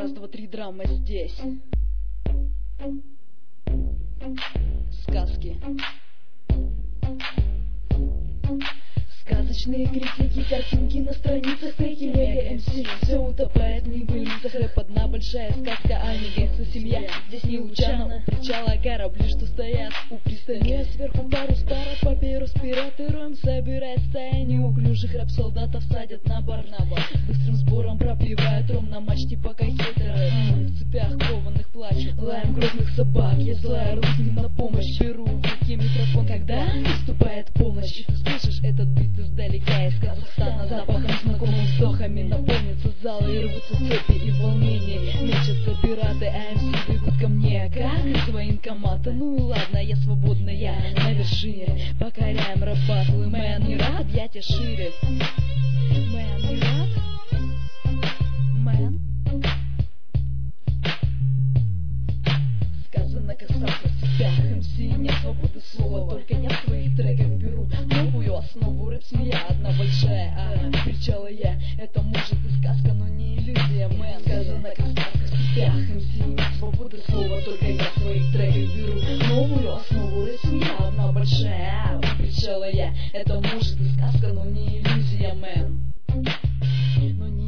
Раз, два, три, драма здесь. Сказки. Сказочные критики, картинки на страницах, фейки, мега МС. Все утопает в небылицах, рэп одна большая сказка, а не гангста семья. Здесь не Лучано, причала корабли, что стоят у пристани. Сверху парус, пара, папирус, пиратером собирает стая неуклюжих рэп-солдатов, садят на бар. Быстрым сбором пропивают ром на мачте, пока хейтеры в цепях кованых плачут. Лаем грозных собак, я злая, русским на помощь, беру в руки микрофон. Когда наступает полночь, и ты слышишь этот бит издалека из Казахстана, запахом знакомым вздохами наполнится зал, и рвутся цепи и волнения, мечутся пираты, а МС бегут ко мне, как из военкомата. Ну и ладно, я свободна, я на вершине, покоряем рэп-баттлы. Мэн, не рад? Я тебе шире. Мэн, не рад? Мэн? Сказано касаться себя, МС нет свободы слова, только я в своих треках беру новую основу. Рэп семья одна большая, кричала я, это может и сказка, но не иллюзия. Мэн, сказано касаться себя, МС нет свободы слова, только я в своих треках беру новую основу. Рэп семья одна большая, кричала я, это может и сказка, но не иллюзия. Мэн, но не